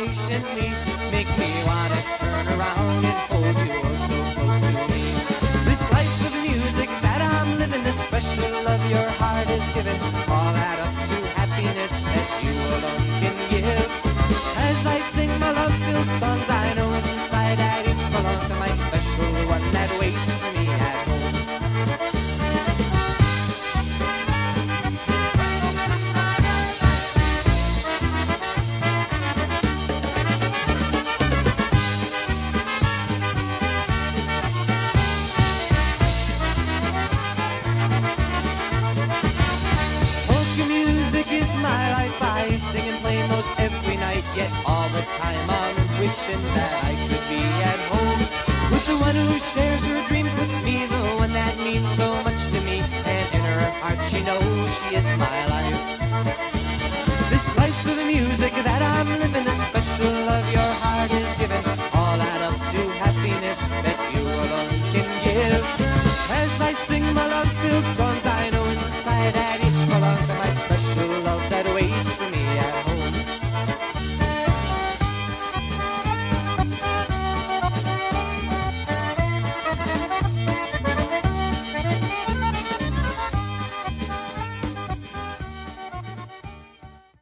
patiently, make me wanna turn around and hold you oh so close to me. This life of music that I'm living, the special love your heart is given, all add up to happiness that you alone can give. As I sing my love-filled songs, I know inside that each belong to my special one that waits for me at home. Polka music is my life, I sing and play most every night, yet all the time I'm wishing that I could be at home with the one who shares her dreams with me, the one that means so much to me, and in her heart she knows she is my life.